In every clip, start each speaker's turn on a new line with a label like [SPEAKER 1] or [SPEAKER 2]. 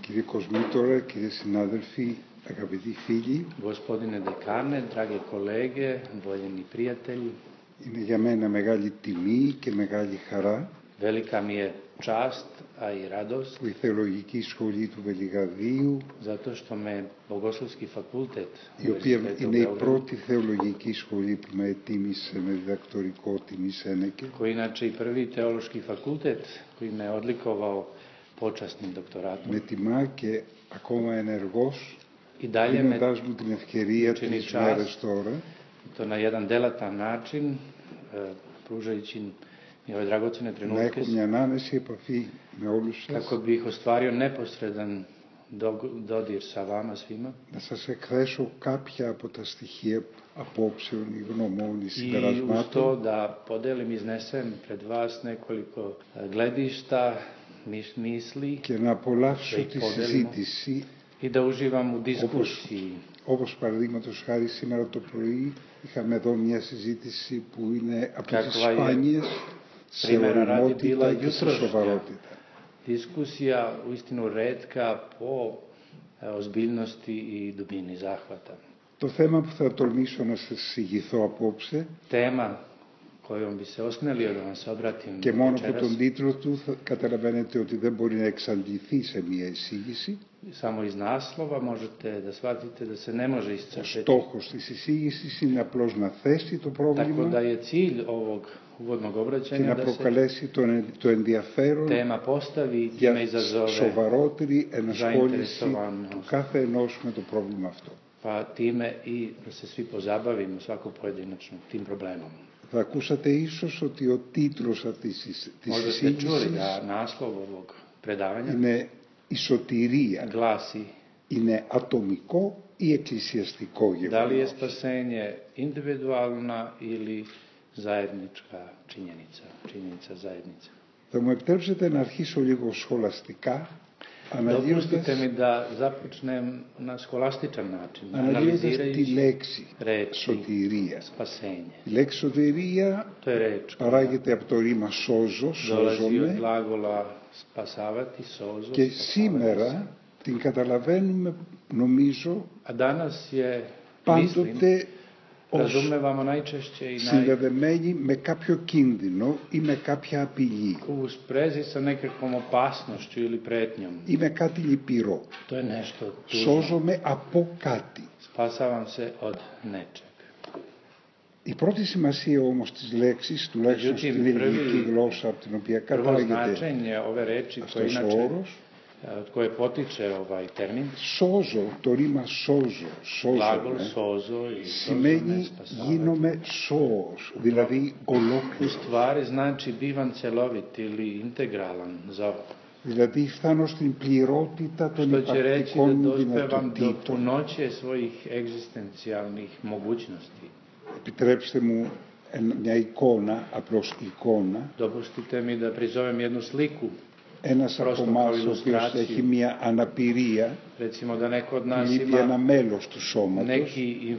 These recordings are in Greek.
[SPEAKER 1] Κύριε Κοσμήτωρα, κύριε συνάδελφοι, αγαπητοί φίλοι,
[SPEAKER 2] Gospodine dekane, drage kolege, voljeni prijatelji,
[SPEAKER 1] είναι για μένα μεγάλη τιμή και μεγάλη χαρά
[SPEAKER 2] velika mi je čast, a i radost,
[SPEAKER 1] που η Θεολογική Σχολή του Βελιγαδίου,
[SPEAKER 2] zato što me Bogoslovski fakultet
[SPEAKER 1] η οποία
[SPEAKER 2] Univerziteta u
[SPEAKER 1] είναι η
[SPEAKER 2] Beogradu,
[SPEAKER 1] πρώτη θεολογική σχολή που με ετοίμησε με διδακτορικό τιμή Σένεκε,
[SPEAKER 2] koji inače i prvi teološki fakultet koji me odlikovao počasnim doktoratom,
[SPEAKER 1] με τιμά και ακόμα ενεργός,
[SPEAKER 2] i dalje me
[SPEAKER 1] δίνοντάς μου την ευκαιρία
[SPEAKER 2] učini
[SPEAKER 1] 3
[SPEAKER 2] čast,
[SPEAKER 1] μέρες τώρα
[SPEAKER 2] to na jedan delatan način, pružajući mi ove dragocene
[SPEAKER 1] να
[SPEAKER 2] trenutke,
[SPEAKER 1] έχω μια άμεση επαφή με όλους σας,
[SPEAKER 2] kako bih ostvario neposredan dodir sa vama svima
[SPEAKER 1] να σας εκθέσω κάποια από τα στοιχεία απόψεων, γνωμών,
[SPEAKER 2] i uz
[SPEAKER 1] συμπερασμάτων
[SPEAKER 2] to da podelim, iznesem pred vas nekoliko gledišta, misli
[SPEAKER 1] και να απολαύσω
[SPEAKER 2] και
[SPEAKER 1] τη
[SPEAKER 2] υπόδελμα.
[SPEAKER 1] συζήτηση,
[SPEAKER 2] I da uživam u diskusiji.
[SPEAKER 1] όπως παραδείγματος χάρη σήμερα το πρωί είχαμε εδώ μια συζήτηση που είναι από τις
[SPEAKER 2] Kakva je
[SPEAKER 1] σπάνιες σε
[SPEAKER 2] primjera radi bila
[SPEAKER 1] οριμότητα και σε
[SPEAKER 2] jutrošnja
[SPEAKER 1] σοβαρότητα.
[SPEAKER 2] diskusija, uistinu retka po ozbiljnosti i dubini zahvata.
[SPEAKER 1] Το θέμα που θα τολμήσω να σας εισηγηθώ απόψε
[SPEAKER 2] Tema kojom bi se osmelio da vam se obratim
[SPEAKER 1] και μόνο από
[SPEAKER 2] večeras,
[SPEAKER 1] τον τίτλο του θα καταλαβαίνετε ότι δεν μπορεί να εξαντληθεί σε μια εισήγηση.
[SPEAKER 2] samo iz naslova možete da shvatite da se ne može
[SPEAKER 1] Ο
[SPEAKER 2] iscrpeti.
[SPEAKER 1] στόχος της εισήγησης είναι απλώς να θέσει το
[SPEAKER 2] Tako da
[SPEAKER 1] πρόβλημα
[SPEAKER 2] je cilj ovog uvodnog
[SPEAKER 1] και
[SPEAKER 2] obraćanja
[SPEAKER 1] να
[SPEAKER 2] da se
[SPEAKER 1] προκαλέσει το ενδιαφέρον
[SPEAKER 2] tema postavi i time
[SPEAKER 1] για
[SPEAKER 2] izazove
[SPEAKER 1] σοβαρότερη ενασχόληση
[SPEAKER 2] zainteresovanost,
[SPEAKER 1] του κάθε ενός με το πρόβλημα αυτό.
[SPEAKER 2] pa time i da se svi pozabavimo svako pojedinačno tim problemom.
[SPEAKER 1] Θα ακούσατε ίσως ότι ο τίτλος αυτής της
[SPEAKER 2] Možda ste čuli
[SPEAKER 1] εισήγησης
[SPEAKER 2] da naslov ovog predavanja
[SPEAKER 1] είναι «Η σωτηρία
[SPEAKER 2] glasi
[SPEAKER 1] είναι ατομικό ή εκκλησιαστικό
[SPEAKER 2] da li je
[SPEAKER 1] γεγονός».
[SPEAKER 2] spasenje individualna ili zajednička činjenica zajednice.
[SPEAKER 1] Θα μου επιτρέψετε να αρχίσω λίγο σχολαστικά, αναλύοντας
[SPEAKER 2] Dopustite mi da započnem na skolastičan način,
[SPEAKER 1] τη
[SPEAKER 2] analizirajući
[SPEAKER 1] λέξη
[SPEAKER 2] reči
[SPEAKER 1] σωτηρία.
[SPEAKER 2] spasenje.
[SPEAKER 1] Η λέξη σωτηρία
[SPEAKER 2] To je reč koja
[SPEAKER 1] παράγεται από το ρήμα σώζω,
[SPEAKER 2] dolazi od
[SPEAKER 1] σώζομαι,
[SPEAKER 2] glagola spasavati, sozo,
[SPEAKER 1] και
[SPEAKER 2] spasavati se.
[SPEAKER 1] σήμερα την καταλαβαίνουμε, νομίζω,
[SPEAKER 2] A danas je, mislim,
[SPEAKER 1] πάντοτε ως
[SPEAKER 2] razumevamo najčešće i
[SPEAKER 1] συνδεδεμένη με κάποιο κίνδυνο ή με κάποια απειλή
[SPEAKER 2] u sprezi sa nekakvom opasnošću ili pretnjom.
[SPEAKER 1] ή με κάτι λυπηρό.
[SPEAKER 2] To je nešto tužno.
[SPEAKER 1] Σώζομαι από κάτι.
[SPEAKER 2] Spasavam se od nečeg.
[SPEAKER 1] Η πρώτη σημασία όμως της λέξης, τουλάχιστον
[SPEAKER 2] Međutim,
[SPEAKER 1] στην ελληνική γλώσσα από την οποία
[SPEAKER 2] Prvo
[SPEAKER 1] κατάγεται
[SPEAKER 2] značenje ove reči koje
[SPEAKER 1] αυτός ο
[SPEAKER 2] inače
[SPEAKER 1] όρος,
[SPEAKER 2] od koje potiče ovaj termin,
[SPEAKER 1] σώζω, το ρήμα σώζω,
[SPEAKER 2] glagol
[SPEAKER 1] σώζομαι,
[SPEAKER 2] sozo i
[SPEAKER 1] σημαίνει γίνομαι σώος, δηλαδή
[SPEAKER 2] u
[SPEAKER 1] ολόκληρο.
[SPEAKER 2] stvari znači bivam cjelovit ili integralan za
[SPEAKER 1] Δηλαδή φτάνω στην πληρότητα των
[SPEAKER 2] što će reći da
[SPEAKER 1] υπαρκτικών μου
[SPEAKER 2] dospevam do
[SPEAKER 1] δυνατοτήτων.
[SPEAKER 2] punoće svojih egzistencijalnih mogućnosti.
[SPEAKER 1] Επιτρέψτε μου μια εικόνα, απλώς εικόνα.
[SPEAKER 2] Dopustite mi da prizovem jednu sliku.
[SPEAKER 1] Ένας από εμάς ο οποίος έχει μια αναπηρία
[SPEAKER 2] Recimo da neko od nas
[SPEAKER 1] λείπει ένα
[SPEAKER 2] ima
[SPEAKER 1] μέλος του σώματος,
[SPEAKER 2] neki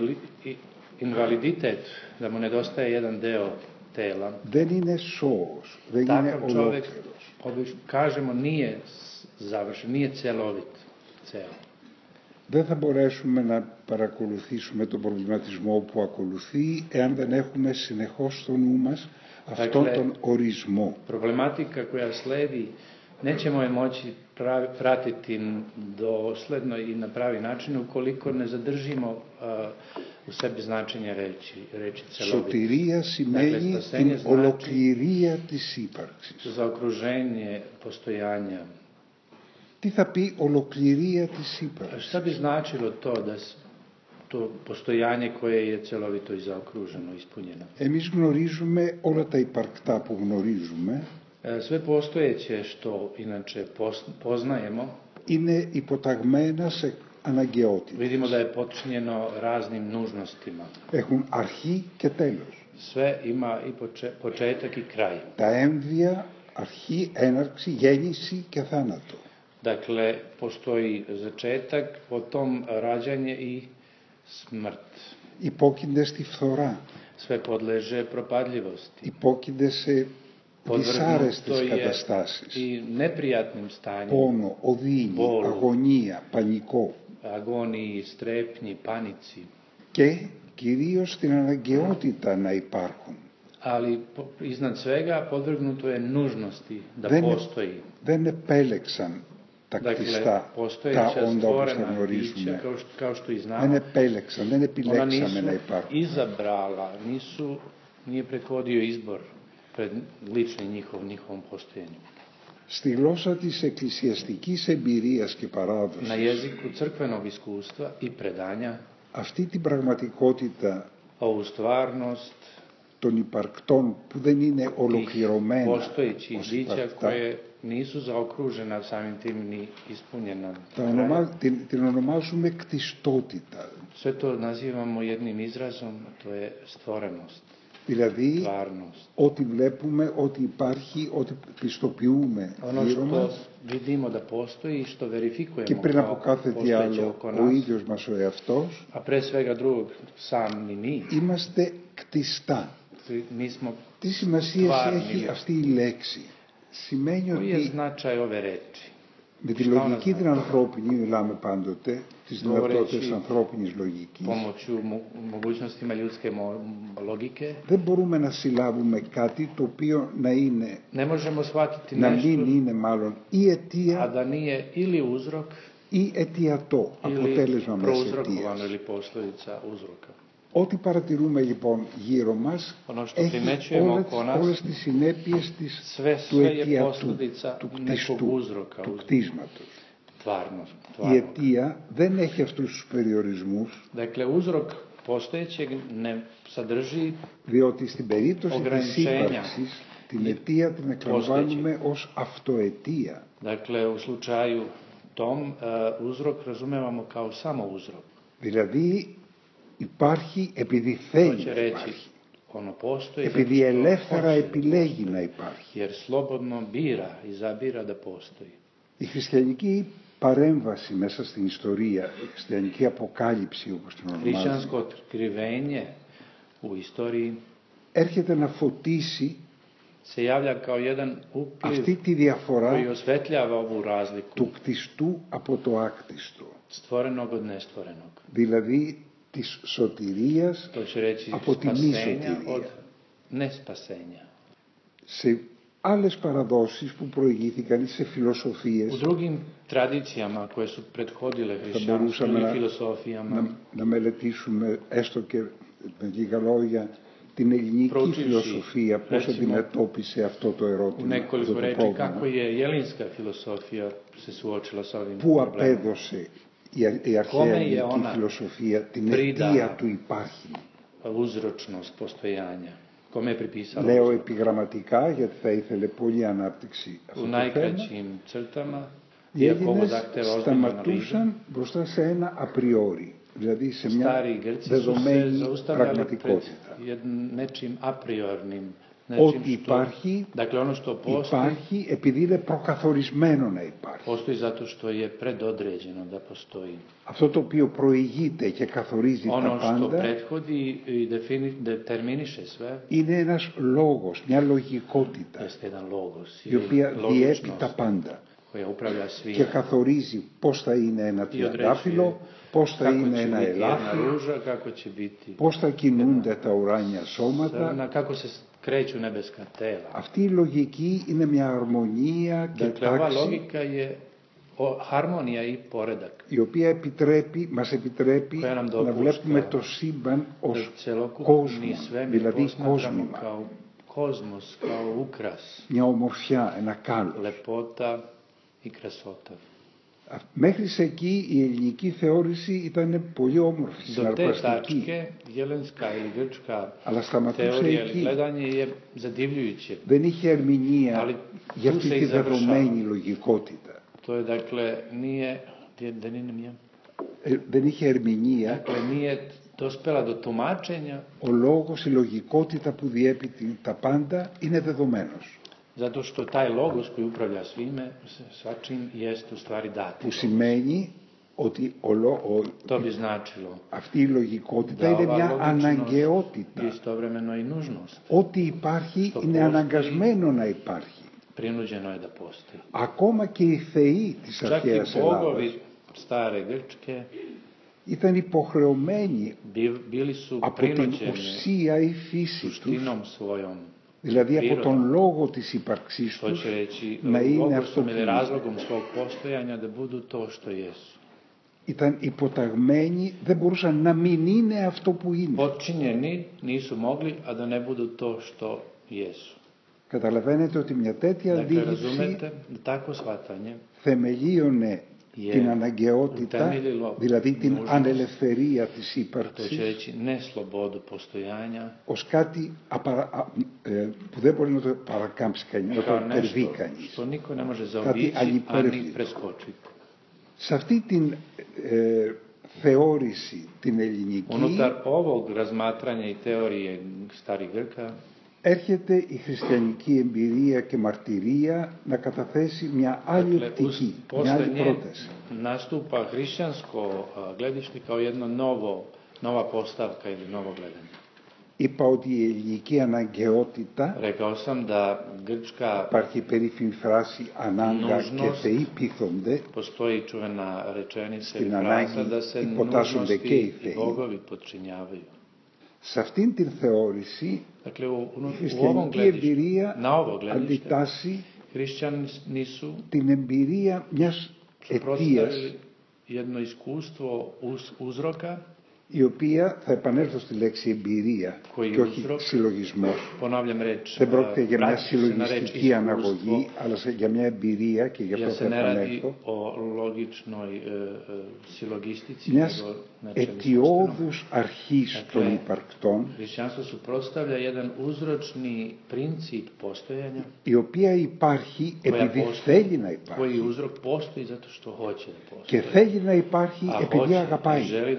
[SPEAKER 2] invaliditet, da mu nedostaje jedan deo tela.
[SPEAKER 1] δεν είναι σώος, δεν είναι
[SPEAKER 2] Takav čovjek,
[SPEAKER 1] ολόκληρος.
[SPEAKER 2] kažemo, nije završen, nije celovit. Ceo.
[SPEAKER 1] Δεν θα μπορέσουμε να παρακολουθήσουμε τον προβληματισμό που ακολουθεί εάν δεν έχουμε συνεχώς στο νου μας αυτόν τον ορισμό.
[SPEAKER 2] Problematika koja sledi, nećemo je moći pratiti dosledno i na pravi način ukoliko ne zadržimo u sebi značenje reči celovit.
[SPEAKER 1] Σωτηρία σημαίνει την ολοκληρία της ύπαρξης.
[SPEAKER 2] Zaokruženje postojanja.
[SPEAKER 1] Τι θα πει ολοκληρία της ύπαρξης?
[SPEAKER 2] Šta bi značilo to da to postojanje koje je celovito i zaokruženo, ispunjeno?
[SPEAKER 1] Εμείς γνωρίζουμε όλα τα υπαρκτά που γνωρίζουμε,
[SPEAKER 2] Sve postojeće što inače poznajemo,
[SPEAKER 1] είναι υποταγμένα σε αναγκαιότητα.
[SPEAKER 2] vidimo da je počinjeno raznim nužnostima.
[SPEAKER 1] Έχουν αρχή και τέλος.
[SPEAKER 2] Sve ima i početak i kraj.
[SPEAKER 1] Τα έμβια, αρχή, έναρξη, γέννηση και θάνατο.
[SPEAKER 2] Dakle, postoji začetak, potom rađanje i smrt.
[SPEAKER 1] Υπόκεινται στη φθορά.
[SPEAKER 2] Sve podleže propadljivosti.
[SPEAKER 1] Υπόκεινται σε δυσάρεστες καταστάσεις,
[SPEAKER 2] πόνο,
[SPEAKER 1] οδύνη, αγωνία, πανικό
[SPEAKER 2] αγώνη, στρέπνη, πάνιτσι
[SPEAKER 1] και κυρίως την αναγκαιότητα να υπάρχουν.
[SPEAKER 2] Ali iznad svega podvrgnuto je nužnosti da postoji.
[SPEAKER 1] Δεν επέλεξαν τα κτιστά, τα όντα όπως τα γνωρίζουμε. Δεν επέλεξαν, δεν επιλέξαμε να υπάρχουν.
[SPEAKER 2] Izabrala, nije prethodio izbor pred ličnim njihovom postojenju.
[SPEAKER 1] Στη γλώσσα της εκκλησιαστικής εμπειρίας και παράδοσης,
[SPEAKER 2] na jeziku crkvenog iskustva i predanja,
[SPEAKER 1] αυτή την πραγματικότητα
[SPEAKER 2] ovu stvarnost
[SPEAKER 1] των υπαρκτών που δεν είναι ολοκληρωμένα ως υπαρκτά,
[SPEAKER 2] nisu zaokružena samim tim ni ispunjena.
[SPEAKER 1] Την ονομάζουμε κτιστότητα.
[SPEAKER 2] Sve to nazivamo jednim izrazom, to je stvorenost.
[SPEAKER 1] Δηλαδή, ό,τι βλέπουμε, ό,τι υπάρχει, ό,τι πιστοποιούμε γύρω μας, και πριν από κάθε τι άλλο ο ίδιος μας ο εαυτός, είμαστε κτιστά. Τι σημασία έχει αυτή η λέξη? Σημαίνει ότι με τη λογική την ανθρώπινη, μιλάμε πάντοτε, τις δυνατότητες ανθρώπινης λογικής, δεν μπορούμε να συλλάβουμε κάτι το οποίο να είναι, να μην είναι μάλλον ή αιτία ή αιτιατό, αποτέλεσμα μιας αιτίας. Ό,τι παρατηρούμε λοιπόν γύρω μας έχει όλες τις συνέπειες του αιτιατού, του κτιστού, του κτίσματος. Η αιτία δεν έχει αυτούς τους περιορισμούς, διότι στην περίπτωση της ύπαρξης την αιτία την εκλαμβάνουμε ως αυτοαιτία. Δηλαδή υπάρχει επειδή θέλει να υπάρχει, επειδή ελεύθερα επιλέγει να υπάρχει. Η χριστιανική παρέμβαση μέσα στην ιστορία, η χριστιανική αποκάλυψη όπως την ονομάζουμε, έρχεται να φωτίσει αυτή τη διαφορά του κτιστού από το άκτιστο, δηλαδή της σωτηρίας από τη μη σωτηρία. Σε άλλες παραδόσεις που προηγήθηκαν, σε φιλοσοφίες, θα μπορούσαμε να μελετήσουμε έστω και με λίγα λόγια την ελληνική φιλοσοφία, πώς αντιμετώπισε αυτό το ερώτημα, αυτό το πρόβλημα, που απέδωσε η αρχαία ελληνική φιλοσοφία την αιτία του υπάρχει. Λέω επιγραμματικά γιατί θα ήθελε πολλή ανάπτυξη αυτό το θέμα. Οι Έλληνες σταματούσαν μπροστά σε ένα απριόρι, δηλαδή σε μια δεδομένη πραγματικότητα. Ό,τι υπάρχει, υπάρχει επειδή είναι προκαθορισμένο να υπάρχει. Αυτό το οποίο προηγείται και καθορίζει τα πάντα είναι ένας λόγος, μια λογικότητα η οποία διέπει τα πάντα και καθορίζει πώς θα είναι ένα τριαντάφυλλο, πώς θα είναι ένα ελάφι, πώς θα κινούνται τα ουράνια σώματα. Αυτή η λογική είναι μια αρμονία και τάξη η οποία μας επιτρέπει να βλέπουμε το σύμπαν ως κόσμο, δηλαδή κόσμημα, μια ομορφιά, ένα κάλος. Μέχρι σε εκεί η ελληνική θεώρηση ήταν πολύ όμορφη, συναρπαστική, αλλά σταματούσε εκεί. Δεν είχε ερμηνεία για αυτή τη δεδομένη λογικότητα. Δεν είχε ερμηνεία. Ο λόγος, η λογικότητα που διέπει τα πάντα είναι δεδομένος.
[SPEAKER 2] Zato što taj logos koji upravlja svime, svačim, jest u stvari dat.
[SPEAKER 1] Που σημαίνει ότι
[SPEAKER 2] to bi značilo
[SPEAKER 1] αυτή η λογικότητα είναι μια αναγκαιότητα. Ό,τι υπάρχει είναι αναγκασμένο να υπάρχει. Ακόμα και οι θεοί της αρχαίας Ελλάδας ήταν υποχρεωμένοι από την ουσία ή φύση τους, δηλαδή από τον λόγο της ύπαρξής τους, να είναι αυτό που είναι. Ήταν υποταγμένοι, δεν μπορούσαν να μην είναι αυτό που είναι. Καταλαβαίνετε ότι μια τέτοια αντίληψη θεμελίωνε την αναγκαιότητα, δηλαδή την ανελευθερία της ύπαρξης, ως κάτι που δεν μπορεί να το παρακάμψει κανείς, να το υπερβεί κανείς, κάτι ανυπέρβλητο. Σε αυτή την θεώρηση την ελληνική έρχεται η χριστιανική εμπειρία και μαρτυρία να καταθέσει μια άλλη οπτική, μια άλλη πρόταση.
[SPEAKER 2] Nastupa hrišćansko gledište kao jedno nova postavka ili novo gledanje.
[SPEAKER 1] Είπα ότι η ελληνική αναγκαιότητα, υπάρχει περίφημη φράση ανάγκα και θεοί πείθονται, στην ανάγκη υποτάσσονται και οι θεοί. Σε αυτήν την θεώρηση η χριστιανική εμπειρία αντιτάσσει την εμπειρία μιας αιτίας, η οποία, θα επανέλθω στη λέξη εμπειρία και όχι συλλογισμός. Δεν πρόκειται για μια συλλογιστική αναγωγή, αλλά για μια εμπειρία, και γι' αυτό θα επανέλθω. Μιας αιτιώδους αρχής των υπαρκτών, η οποία υπάρχει επειδή θέλει να υπάρχει και θέλει να υπάρχει επειδή αγαπάει.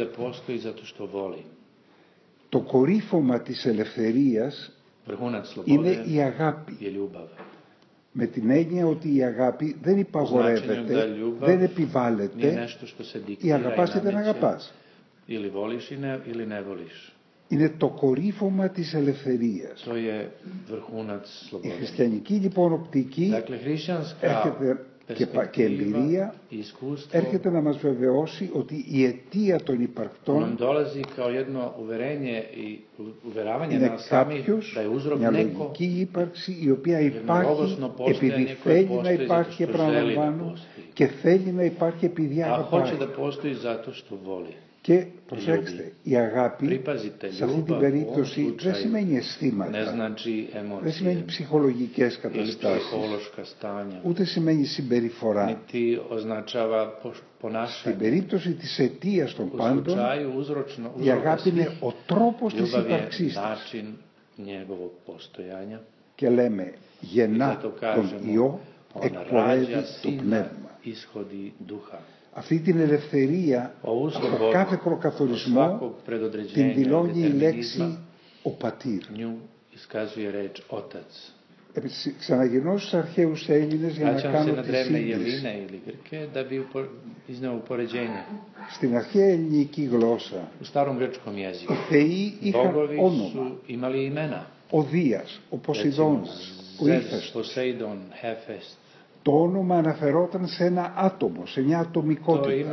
[SPEAKER 1] Το κορύφωμα της ελευθερίας είναι η αγάπη. Με την έννοια ότι η αγάπη δεν υπαγορεύεται, δεν επιβάλλεται, ή αγαπάς ή δεν αγαπάς. Είναι το κορύφωμα της ελευθερίας. Η χριστιανική λοιπόν οπτική έρχεται και εμπειρία έρχεται να μας βεβαιώσει ότι η αιτία των υπαρκτών είναι κάποιος, μια λογική ύπαρξη η οποία υπάρχει επειδή θέλει να υπάρχει, επαναλαμβάνω, και θέλει να υπάρχει επειδή αγαπάει. Και προσέξτε, η αγάπη σε αυτή την περίπτωση δεν σημαίνει αισθήματα, δεν σημαίνει ψυχολογικές καταστάσεις, ούτε σημαίνει συμπεριφορά. Στην περίπτωση της αιτίας των πάντων, η αγάπη είναι ο τρόπος της ύπαρξής της. Και λέμε, γεννά τον Υιό, εκπορεύει το πνεύμα. Αυτή την ελευθερία από κάθε προκαθορισμό την δηλώνει η λέξη ο πατήρ. Ξαναγυρνώ στους αρχαίους Έλληνες για να κάνω τη σύγκριση. Στην αρχαία ελληνική γλώσσα οι θεοί είχαν όνομα. Ο Δίας, ο Ποσειδώνας, ο Ύφαιστος. Το όνομα αναφερόταν σε ένα άτομο, σε μια ατομικότητα.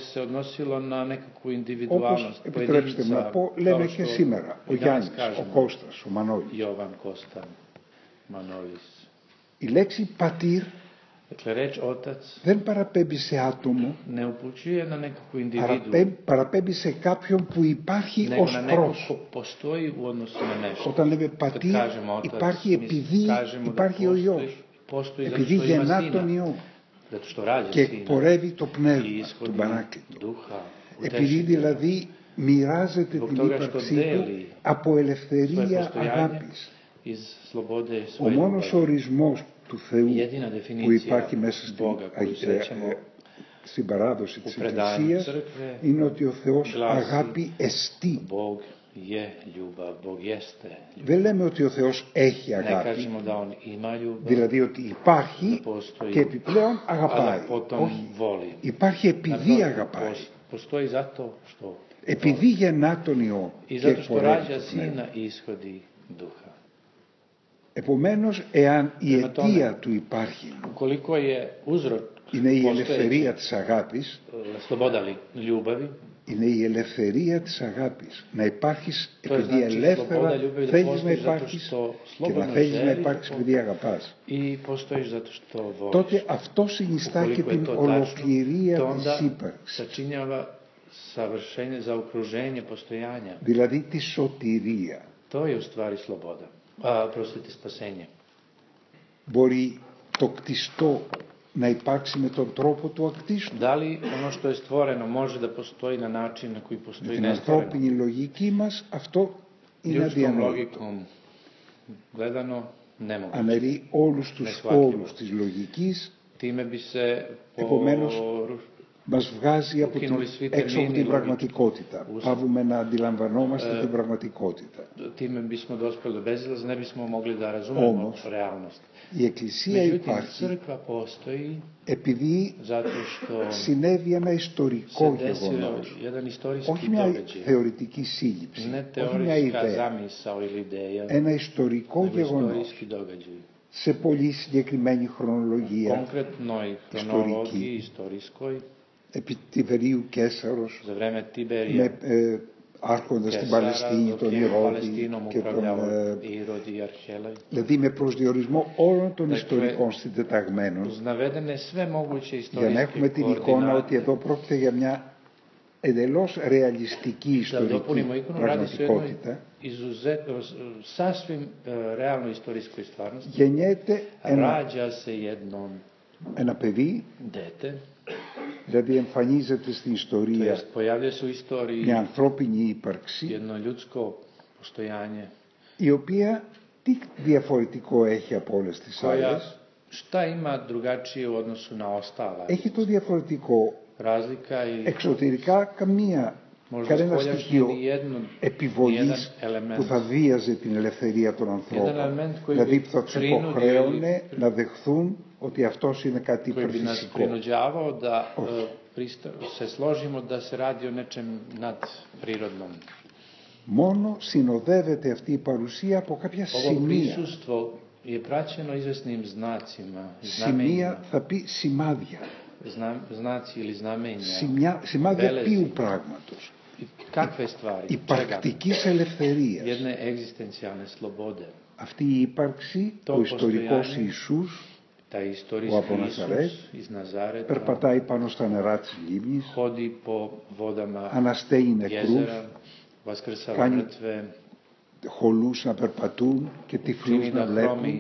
[SPEAKER 1] Όπως, επιτρέψτε μου να πω, λέμε και σήμερα, ο Γιάννης, ο Κώστας, ο Μανώλης. Η λέξη πατήρ δεν παραπέμπει σε άτομο, παραπέμπει σε κάποιον που υπάρχει ως πρόσωπο. Όταν λέμε πατήρ, υπάρχει επειδή υπάρχει ο Υιός. Επειδή γεννά τον Υιό και εκπορεύει το πνεύμα του Παράκλητου, επειδή δηλαδή μοιράζεται την ύπαρξή του από ελευθερία αγάπης. Ο μόνος ορισμός του Θεού που υπάρχει μέσα στην παράδοση της Εκκλησίας είναι ότι ο Θεός αγάπη εστί. Δεν λέμε ότι ο Θεός έχει αγάπη, δηλαδή ότι υπάρχει και επιπλέον αγαπάει. Όχι, υπάρχει επειδή αγαπάει. Επειδή γεννά τον Υιό και εκπορεύει το Πνεύμα. Επομένως, εάν η αιτία του υπάρχει είναι η ελευθερία της αγάπης, είναι η ελευθερία της αγάπης. Να υπάρχεις επειδή ελεύθερα θέλεις να υπάρχεις και να θέλεις να υπάρχεις επειδή αγαπάς. Τότε αυτό συνιστά και την ολοκληρία της ύπαρξης. Δηλαδή τη σωτηρία. Μπορεί το κτιστό να υπάρξει με τον τρόπο του ακτίστου. Με την ανθρώπινη λογική μας αυτό είναι αδιανόητο. Αναιρεί όλους τους όρους της λογικής, επομένως μας βγάζει έξω από την πραγματικότητα. Πάβουμε να αντιλαμβανόμαστε την πραγματικότητα. Όμως, η Εκκλησία υπάρχει επειδή συνέβη ένα ιστορικό γεγονός. Όχι μια θεωρητική σύλληψη, όχι μια ιδέα. Ένα ιστορικό γεγονός. Σε πολύ συγκεκριμένη χρονολογία ιστορική. Επί Τιβερίου Καίσαρος, με άρχοντας στην Παλαιστίνη, τον Ηρώδη και τον δηλαδή με προσδιορισμό όλων των ιστορικών συντεταγμένων, για να έχουμε την εικόνα ότι εδώ πρόκειται για μια εντελώς ρεαλιστική ιστορική πραγματικότητα. Γεννιέται ένα παιδί, δηλαδή εμφανίζεται στην ιστορία μια ανθρώπινη ύπαρξη, η οποία τι διαφορετικό έχει από όλες τις άλλες? Έχει το διαφορετικό εξωτερικά κανένα στοιχείο επιβολής που θα βίαζε την ελευθερία των ανθρώπων, δηλαδή που θα τους υποχρέωνε να δεχθούν ότι αυτός είναι κάτι υπερφυσικό. Μόνο συνοδεύεται αυτή η παρουσία από κάποια σημεία. Σημεία θα πει σημάδια. Σημάδια ποιου πράγματος? Υπαρκτικής ελευθερίας. Αυτή η ύπαρξη, ο ιστορικός Ιησούς, ο από Ναζαρέτ, περπατάει πάνω στα νερά της λίμνης, ανασταίνει νεκρούς, κάνει χολούς να περπατούν και τυφλούς να βλέπουν.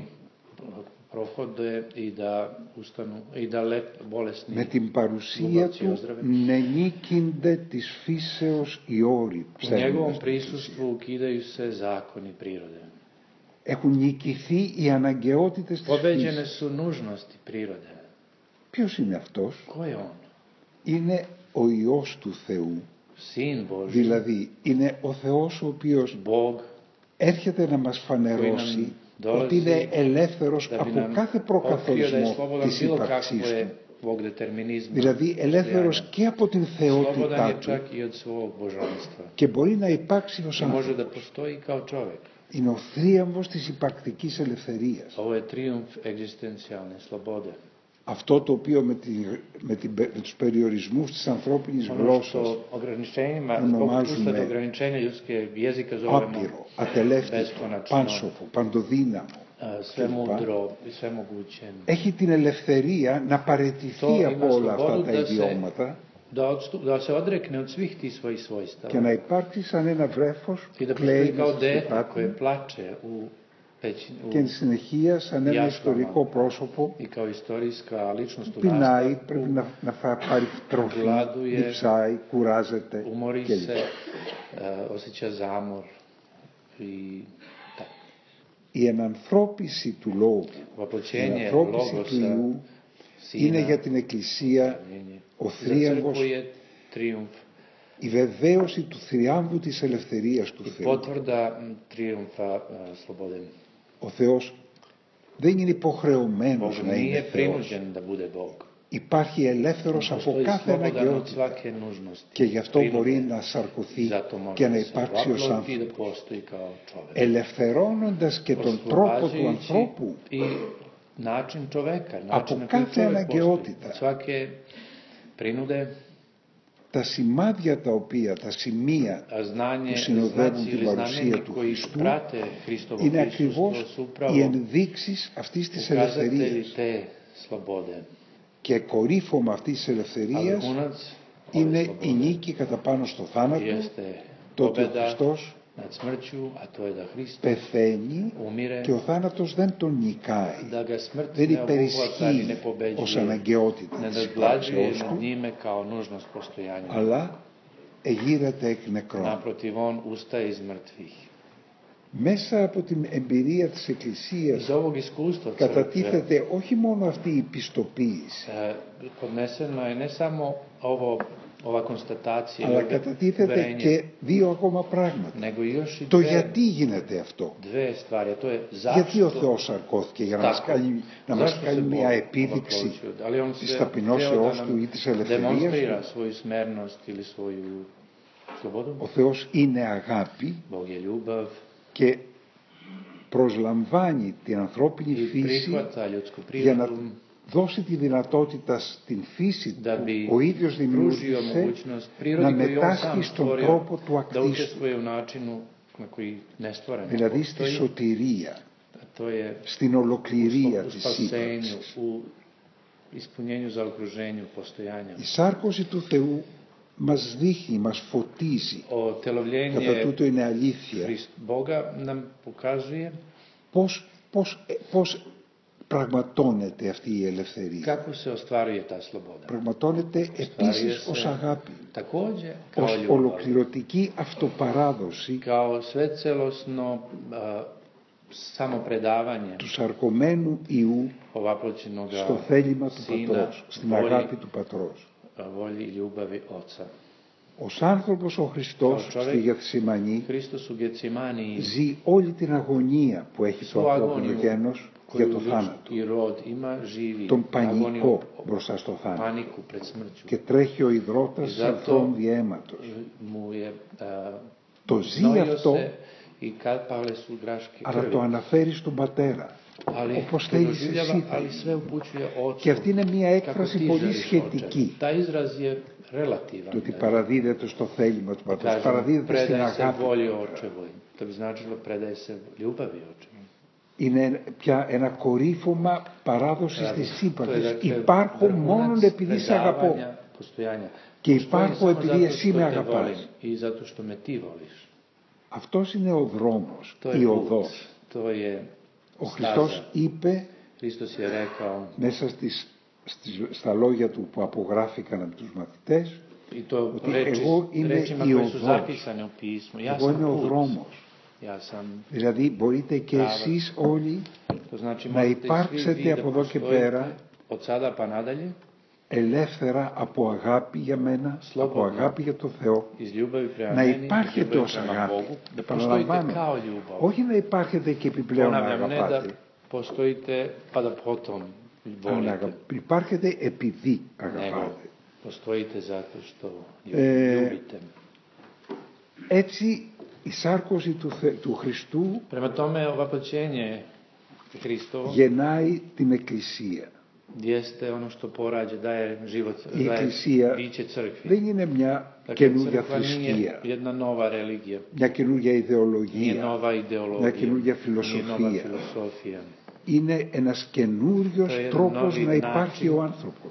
[SPEAKER 1] Με την παρουσία του νενίκυνται της φύσεως οι όροι ψεύδοντας. Έχουν νικηθεί οι αναγκαιότητες της φύσης. Ποιος είναι αυτός? Είναι ο Υιός του Θεού. Δηλαδή είναι ο Θεός ο οποίος έρχεται να μας φανερώσει ότι είναι ελεύθερος από κάθε προκαθορισμό της ύπαρξής του. Δηλαδή ελεύθερος και από την θεότητά του και μπορεί να υπάρξει ως άνθρωπος. Είναι ο θρίαμβος της υπαρκτικής ελευθερίας. Αυτό το οποίο με τους περιορισμούς της ανθρώπινης γλώσσας ονομάζουμε άπειρο, ατελεύτητο, πάνσοφο, παντοδύναμο, έχει την ελευθερία να παραιτηθεί από όλα αυτά τα ιδιώματα και να υπάρξει σαν ένα βρέφος κλαίει και εν συνεχεία σαν ένα ιστορικό πρόσωπο πεινάει, πρέπει να πάρει τροφή, διψάει, κουράζεται κλπ. Η ενανθρώπιση του Λόγου, η ενανθρώπιση του Υιού είναι για την Εκκλησία ο θρίαμβος Η βεβαίωση του θριάμβου της ελευθερίας του Θεού. Ο Θεός δεν είναι υποχρεωμένος να είναι Θεός. Υπάρχει ελεύθερος από κάθε αναγκαιότητα και γι' αυτό μπορεί να σαρκωθεί και να υπάρξει ως άνθρωπος, ελευθερώνοντας και τον τρόπο του ανθρώπου από κάθε αναγκαιότητα. Τα σημάδια τα σημεία που συνοδεύουν την παρουσία του Χριστού είναι ακριβώς οι ενδείξεις αυτής της ελευθερίας. Και κορύφωμα αυτής της ελευθερίας είναι η νίκη κατά πάνω στο θάνατο, τότε ο Χριστός πεθαίνει και ο θάνατος δεν τον νικάει, δεν υπερισχύει ως αναγκαιότητα της πράξεώς του, αλλά εγείρεται εκ νεκρών. Μέσα από την εμπειρία της Εκκλησίας κατατίθεται όχι μόνο αυτή η πιστοποίηση, αλλά κατατίθεται και δύο ακόμα πράγματα. Το γιατί γίνεται αυτό. Γιατί ο Θεός σαρκώθηκε, για να μας κάνει μια επίδειξη της ταπεινώσεώς του ή της ελευθερίας του. Ο Θεός είναι αγάπη και προσλαμβάνει την ανθρώπινη φύση για να δώσει τη δυνατότητα στην φύση που ο ίδιος δημιούργησε να μετάσχει στον τρόπο του ακτίστου, δηλαδή στη σωτηρία, στην ολοκληρία της ύπαρξης. Η σάρκωση του Θεού μας δείχνει, μας φωτίζει, κατά τούτο είναι αλήθεια, πώς πραγματώνεται αυτή η ελευθερία. Πραγματώνεται επίσης ως αγάπη, ως ολοκληρωτική αυτοπαράδοση του σαρκωμένου Ιού στο θέλημα του Πατρός, στην αγάπη του Πατρός. Ως άνθρωπος ο Χριστός στη Γεθσιμανή ζει όλη την αγωνία που έχει το ανθρώπινο γένος για το θάνατο, τον πανικό μπροστά στο θάνατο, και τρέχει ο υδρότας σαν θρόμβη αίματος. Το ζει αυτό, αλλά το αναφέρει στον Πατέρα, όπως θέλεις εσύ. Και αυτή είναι μια έκφραση πολύ σχετική. Το ότι παραδίδεται στο θέλημα του Πατρός, παραδίδεται στην αγάπη. Είναι πια ένα κορύφωμα παράδοσης της ύπαρξης. Υπάρχω μόνο επειδή σε αγαπώ και υπάρχω επειδή εσύ με αγαπάς. Αυτός είναι ο δρόμος, η οδός. Ο Χριστός είπε μέσα στα λόγια του που απογράφηκαν από τους μαθητές ότι εγώ είμαι η οδός, εγώ είμαι ο δρόμος. Δηλαδή μπορείτε και εσείς όλοι να υπάρξετε από εδώ και πέρα ελεύθερα από αγάπη για μένα, από αγάπη για το Θεό, να υπάρχετε ως αγάπη. Επαναλαμβάνω, όχι να υπάρχετε και επιπλέον να αγαπάτε. Υπάρχετε επειδή αγαπάτε. Έτσι η σάρκωση του Χριστού γεννάει την Εκκλησία. Η Εκκλησία δεν είναι μια καινούργια θρησκεία, μια καινούργια ιδεολογία, μια καινούργια φιλοσοφία. Είναι ένας καινούριος τρόπος να υπάρχει ο άνθρωπος.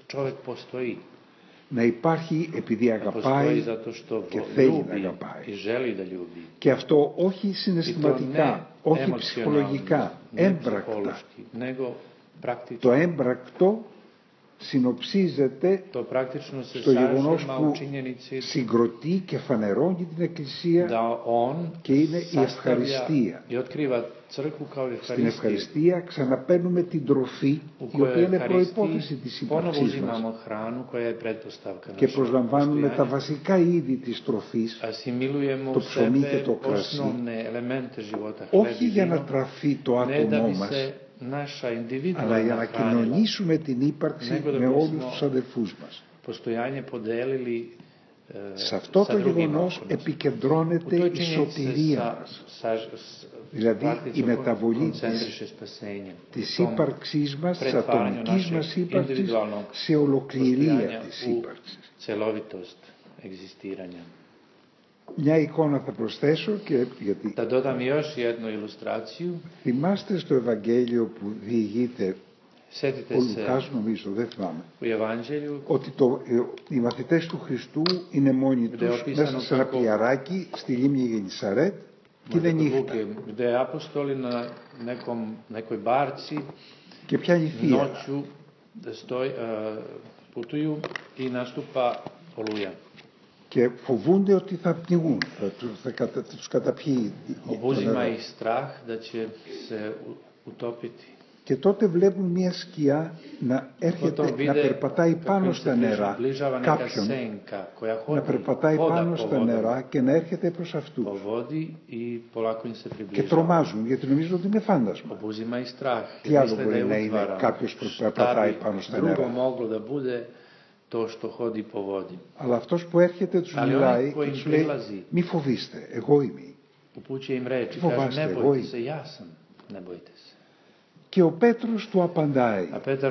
[SPEAKER 1] Να υπάρχει επειδή αγαπάει και θέλει να αγαπάει. Και αυτό όχι συναισθηματικά, όχι ψυχολογικά, έμπρακτα. Το έμπρακτο συνοψίζεται στο γεγονός που συγκροτεί και φανερώνει την Εκκλησία και είναι η ευχαριστία. Στην ευχαριστία ξαναπαίρνουμε την τροφή, η οποία είναι προϋπόθεση της ύπαρξής μας, και προσλαμβάνουμε τα βασικά είδη της τροφής, το ψωμί και το κρασί, όχι για να τραφεί το άτομό μας, αλλά για να κοινωνήσουμε την ύπαρξη με όλους τους αδελφούς μας. Σε αυτό το γεγονός επικεντρώνεται η σωτηρία μας, δηλαδή η μεταβολή της ύπαρξής μας, της ατομικής μας ύπαρξης, σε ολοκληρία της ύπαρξης. Μια εικόνα θα προσθέσω, και γιατί θυμάστε στο Ευαγγέλιο που διηγείται ο Λουκάς, νομίζω, δεν θυμάμαι, ότι οι μαθητές του Χριστού είναι μόνοι τους μέσα σε ένα πιαράκι στη λίμνη Γενισαρέτ και είναι νύχτα. Και πιάνει θύελα. Και φοβούνται ότι θα πνιγούν, θα τους καταπιεί το νερό. Και τότε βλέπουν μια σκιά να έρχεται, να περπατάει πάνω στα νερά, κάποιον να περπατάει πάνω στα νερά και να έρχεται προς αυτούς. Και τρομάζουν, γιατί νομίζουν ότι είναι φάντασμα. Τι άλλο μπορεί να είναι κάποιος που περπατάει πάνω στα νερά? Αλλά αυτός που έρχεται τους μιλάει και τους λέει, μη φοβήστε, εγώ είμαι. Τι φοβάστε, εγώ είμαι. Και ο Πέτρος του απαντάει,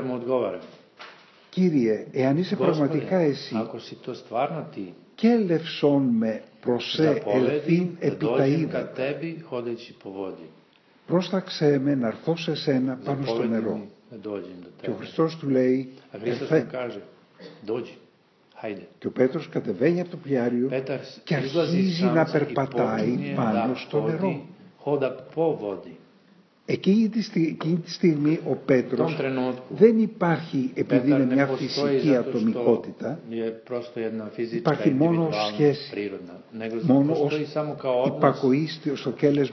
[SPEAKER 1] Κύριε, εάν είσαι πραγματικά εσύ, και ελευσόν με προσέ ελθύν επί τα ύδατα. Πρόσταξέ με να έρθω σε σένα πάνω στο νερό. Και ο Χριστός του λέει, ελθέ. Και ο Πέτρος κατεβαίνει από το πλοιάριο και αρχίζει να περπατάει πάνω στο νερό. Εκείνη τη στιγμή ο Πέτρος δεν υπάρχει, επειδή είναι μια φυσική ατομικότητα, υπάρχει μόνο ως σχέση, μόνο ως υπακοή στο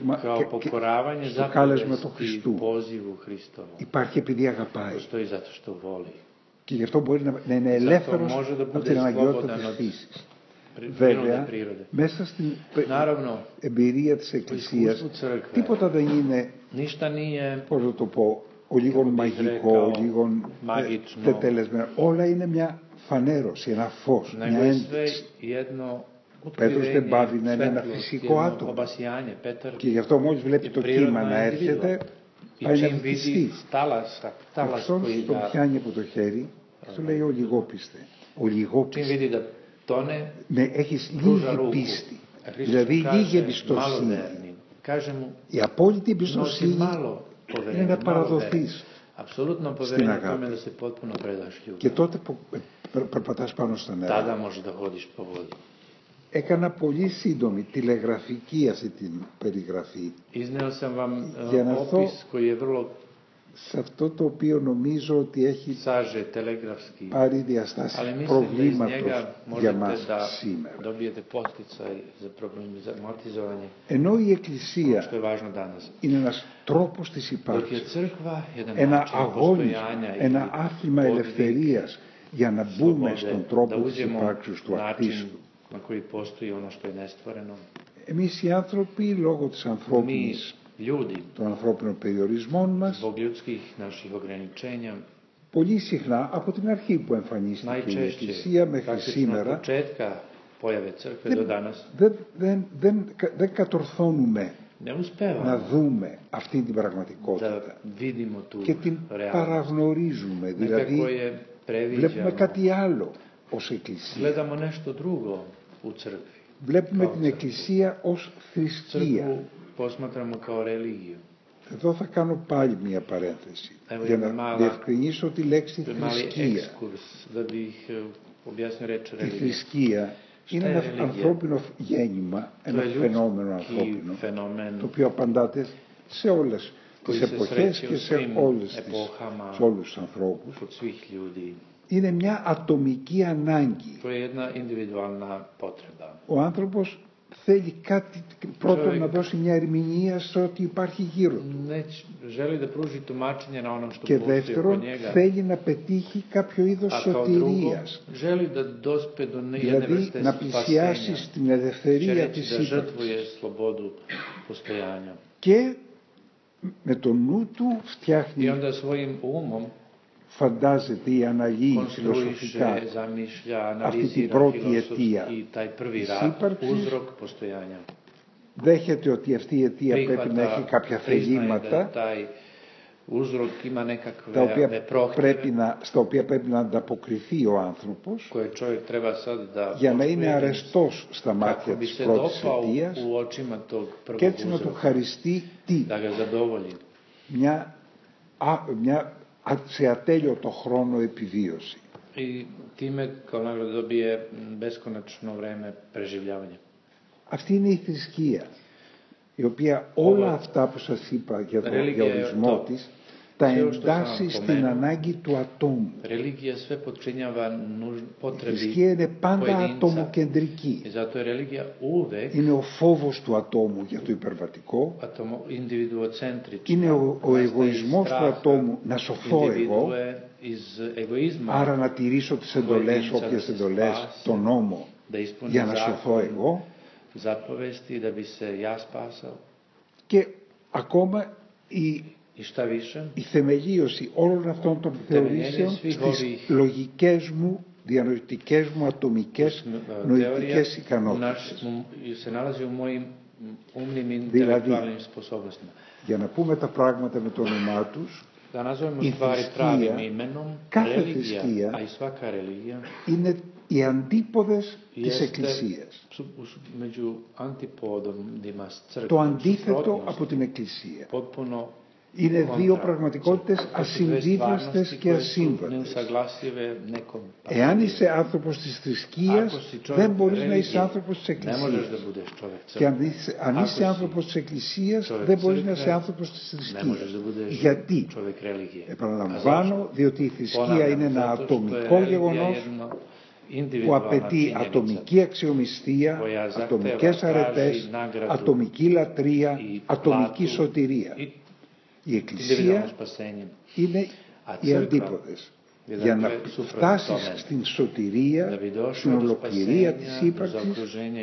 [SPEAKER 1] κάλεσμα του Χριστού. Υπάρχει επειδή αγαπάει. Και γι' αυτό μπορεί να είναι ελεύθερος από την αναγκαιότητα της φύσης. Βέβαια, μέσα στην εμπειρία της Εκκλησίας τίποτα δεν είναι, πώς θα το πω, ο λίγο μαγικό, ο λίγο τετελεσμένο. Όλα είναι μια φανέρωση, ένα φως, μια ένδειξη. Ο Πέτρος δεν πάβει να είναι ένα φυσικό άτομο. Και γι' αυτό μόλις βλέπει το κύμα να έρχεται, πάει να βυθιστεί. Αυτός το πιάνει από το χέρι και του λέει, ο λιγόπιστε. Ο λιγόπιστε. Ναι, έχεις λίγη πίστη, δηλαδή λίγη εμπιστοσύνη. Η απόλυτη εμπιστοσύνη είναι να παραδοθείς στην αγάπη. Και τότε που περπατάς πάνω στα νερά. Έκανα πολύ σύντομη τηλεγραφική αυτή την περιγραφή για να έρθω σε αυτό το οποίο νομίζω ότι έχει πάρει διαστάσεις προβλήματος για μας σήμερα. Ενώ η Εκκλησία είναι ένας τρόπος της ύπαρξης, ένα αγώνισμα, ένα άθλημα ελευθερίας για να μπούμε στον τρόπο της ύπαρξης του αρτίστου. Εμείς οι άνθρωποι, λόγω της ανθρώπινης, των ανθρώπινων περιορισμών μας, πολύ συχνά από την αρχή που εμφανίστηκε η Εκκλησία μέχρι σήμερα δεν κατορθώνουμε να δούμε αυτή την πραγματικότητα και την παραγνωρίζουμε, δηλαδή βλέπουμε κάτι άλλο ως Εκκλησία. Βλέπουμε την Εκκλησία ως θρησκεία. Εδώ θα κάνω πάλι μια παρένθεση για να διευκρινίσω τη λέξη θρησκεία. Η θρησκεία είναι ένα ανθρώπινο γέννημα, ένα φαινόμενο ανθρώπινο, το οποίο απαντάται σε όλες τις εποχές και σε όλους τους ανθρώπους. Είναι μια ατομική ανάγκη.
[SPEAKER 2] To je jedna individualna potreba.
[SPEAKER 1] Ο άνθρωπος θέλει κάτι πρώτον να δώσει μια ερμηνεία σε ό,τι υπάρχει γύρω του. Και δεύτερον θέλει να πετύχει κάποιο είδος σωτηρίας. Δηλαδή να πλησιάσει στην ελευθερία της ύπαρξης. Και με το νου του φτιάχνει, φαντάζεται ή αναλύει φιλοσοφικά αυτή την πρώτη αιτία της ύπαρξης. Δέχεται ότι αυτή η αιτία πρέπει να έχει κάποια θελήματα στα οποία πρέπει να ανταποκριθεί ο άνθρωπος για να είναι αρεστός στα μάτια της πρώτης αιτίας και έτσι να του χαριστεί μια σε ατέλειωτο χρόνο επιβίωση. Αυτή είναι η θρησκεία, η οποία όλα αυτά που σας είπα για ορισμό της τα εντάσσει στην ανάγκη του ατόμου. Η θρησκεία είναι πάντα ατομοκεντρική. Είναι ο φόβος του ατόμου για το υπερβατικό. Είναι ο εγωισμός του ατόμου να σωθώ εγώ, άρα να τηρήσω τις εντολές, όποιες εντολές, τον νόμο, για να σωθώ εγώ. Και ακόμα η θεμελίωση όλων αυτών των θεωρήσεων στις λογικές μου, διανοητικές μου, ατομικές, νοητικές ικανότητες. Δηλαδή, για να πούμε τα πράγματα με το όνομά τους, η θρησκεία, κάθε θρησκεία είναι οι αντίποδες της Εκκλησίας. Το αντίθετο από την Εκκλησία. Είναι δύο πραγματικότητες ασυμβίβαστες και ασύμβατες. Εάν είσαι άνθρωπος της θρησκείας, δεν μπορείς να είσαι άνθρωπος της Εκκλησίας. Και αν είσαι άνθρωπος της Εκκλησίας, δεν μπορείς να είσαι άνθρωπος της θρησκείας. Γιατί? Επαναλαμβάνω, διότι η θρησκεία είναι ένα ατομικό γεγονός που απαιτεί ατομική αξιομισθία, ατομικές αρετές, ατομική λατρεία, ατομική σωτηρία. Η Εκκλησία είναι οι αντίποδες. Για να φτάσεις στην σωτηρία, στην ολοκληρία της ύπαρξης,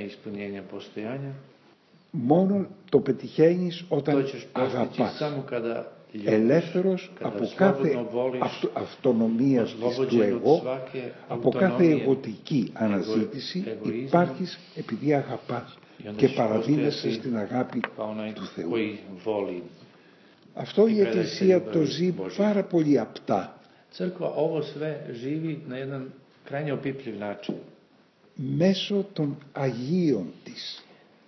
[SPEAKER 1] μόνο το πετυχαίνεις όταν αγαπάς. Ελεύθερος από κάθε αυτονομία του εγώ, από κάθε εγωτική αναζήτηση, υπάρχεις επειδή αγαπάς και παραδίνεσαι στην αγάπη του Θεού. Αυτό η Εκκλησία το ζει πάρα πολύ απτά. Μέσω των Αγίων της.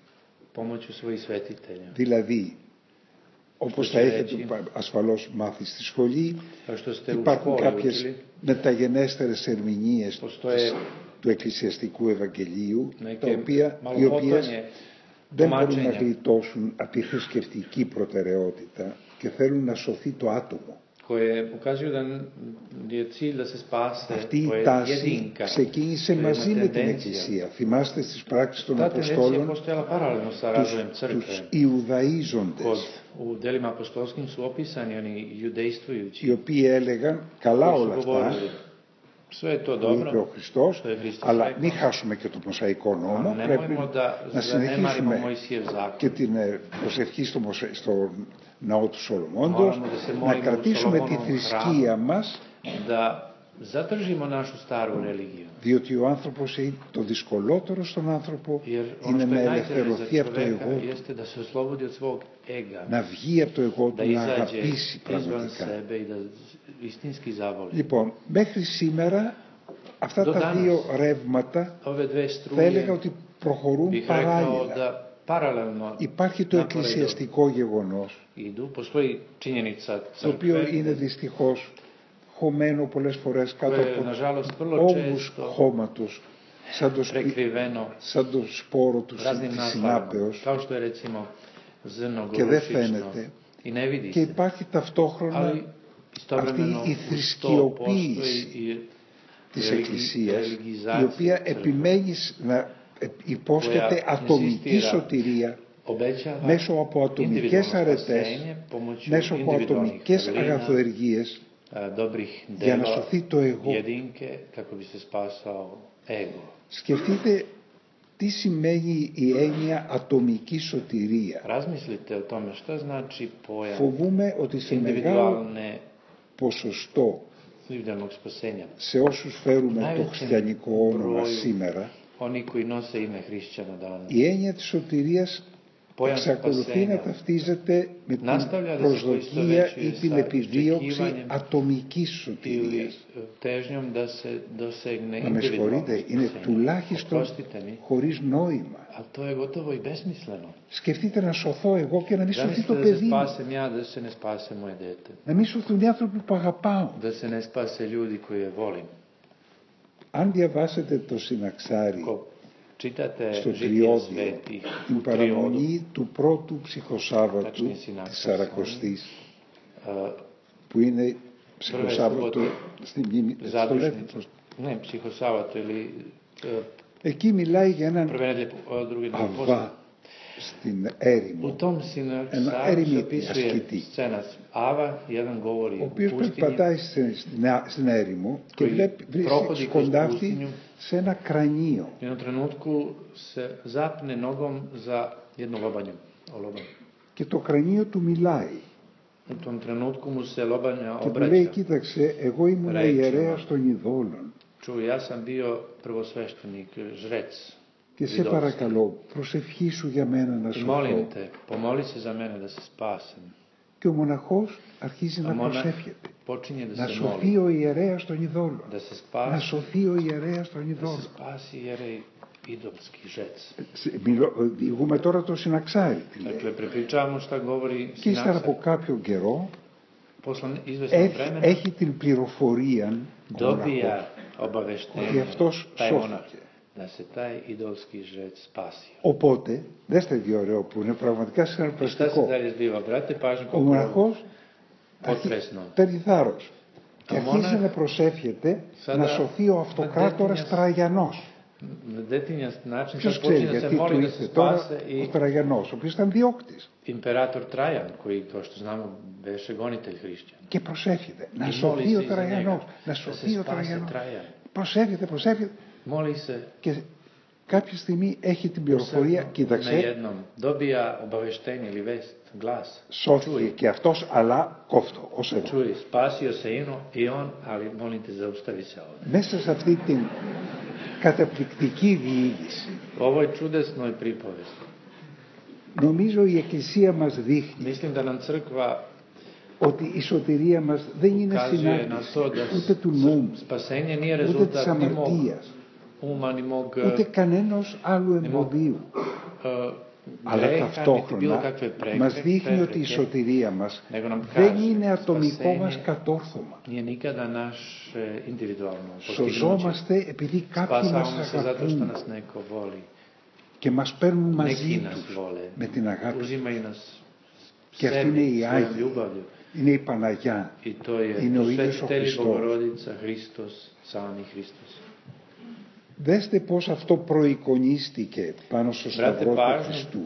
[SPEAKER 1] Δηλαδή, όπως θα έχετε ασφαλώς μάθει στη σχολή, υπάρχουν κάποιες μεταγενέστερες ερμηνείες του εκκλησιαστικού Ευαγγελίου, οι οποίες δεν μπορούν να γλιτώσουν από τη θρησκευτική προτεραιότητα και θέλουν να σωθεί το άτομο. Αυτή η τάση ξεκίνησε μαζί με την Εκκλησία. Θυμάστε στις πράξεις των Αποστόλων τους Ιουδαΐζοντες, οι οποίοι έλεγαν καλά όλα αυτά που είπε ο Χριστός, αλλά μην χάσουμε και το Μωσαϊκό νόμο, πρέπει να συνεχίσουμε και την προσευχή στο ναό του Σολομώντος, να κρατήσουμε τη θρησκεία μας, διότι ο άνθρωπος, το δυσκολότερο στον άνθρωπο είναι να ελευθερωθεί από το εγώ, να βγει από το εγώ του, να αγαπήσει πραγματικά. Λοιπόν, μέχρι σήμερα αυτά τα δύο ρεύματα θα έλεγα ότι προχωρούν παράλληλα. Υπάρχει το εκκλησιαστικό γεγονός, το οποίο είναι δυστυχώς χωμένο πολλές φορές κάτω από ώμους χώματος, σαν το σπόρο του της συνάπεως, και δεν φαίνεται. Και υπάρχει ταυτόχρονα αυτή η θρησκειοποίηση της Εκκλησίας, η οποία επιμένει να υπόσχεται ατομική σωτηρία μέσω από ατομικές αρετές, μέσω από ατομικές αγαθοεργίες, για να σωθεί το εγώ. Σκεφτείτε τι σημαίνει η έννοια ατομική σωτηρία. Φοβούμαι ότι σε μεγάλο ποσοστό σε όσους φέρουμε το χριστιανικό όνομα σήμερα, η έννοια της σωτηρίας εξακολουθεί να ταυτίζεται με την προσδοκία ή την επιδίωξη ατομικής σωτηρίας. Να με συγχωρείτε, είναι τουλάχιστον χωρίς νόημα. Σκεφτείτε να σωθώ εγώ και να μην σωθεί το παιδί μου. Να μην σωθούν οι άνθρωποι που αγαπάω. Αν διαβάσετε το Συναξάρι στο Τριώδιο, την παραμονή του πρώτου ψυχοσάββατου της Σαρακοστής, που είναι ψυχοσάββατο στην μνήμη στο Λεύκο.
[SPEAKER 2] Ναι, ψυχοσάββατο.
[SPEAKER 1] Εκεί μιλάει για έναν Αβά στην έρημο, ένα έρημη ασκητή, ο οποίος περπατάει στην έρημο και βρίσκει σκοντάφτη σε ένα κρανίο. Και το κρανίο του μιλάει. Και του λέει, κοίταξε, εγώ ήμουν ιερέας των ειδόλων. Και σε παρακαλώ, προσευχήσου για μένα να σωθώ. Και ο μοναχός αρχίζει να προσεύχεται. Να σωθεί ο ιερέας των ειδόλων. Να σωθεί ο ιερέας των ειδόλων. Διηγούμε τώρα το Συναξάρι. Και ύστερα από κάποιο καιρό έχει την πληροφορία ότι αυτός σώθηκε. Οπότε, δέστε τι ωραίο που είναι πραγματικά συναρπαστικό. Ο μοναχός παίρνει θάρρος και αρχίζει να προσεύχεται να σωθεί ο αυτοκράτορας Τραγιανός. Ποιος ξέρει γιατί του ήρθε τώρα ο Τραγιανός, ο οποίος ήταν διώκτης. Και προσεύχεται να σωθεί ο Τραγιανός, να σωθεί ο Τραγιανός. Προσεύχεται. Και κάποια στιγμή έχει την πληροφορία, κοίταξε, σώθηκε και αυτός, αλλά κόφτω ως εγώ. Μέσα σε αυτή την καταπληκτική διήγηση, νομίζω η Εκκλησία μας δείχνει ότι η σωτηρία μας δεν είναι συνάρτηση ούτε του νόμου, ούτε της αμαρτίας, ούτε κανένας άλλου εμποδίου. Αλλά ταυτόχρονα μας δείχνει ότι η σωτηρία μας δεν είναι ατομικό μας κατόρθωμα. Σωζόμαστε επειδή κάποιοι μας αγαπούν και μας παίρνουν μαζί τους με την αγάπη. Και αυτή είναι η Άγια, είναι η Παναγιά, είναι ο ίδιος ο Χριστός. Δέστε πώς αυτό προεικονίστηκε πάνω στο Σταυρό του Χριστού.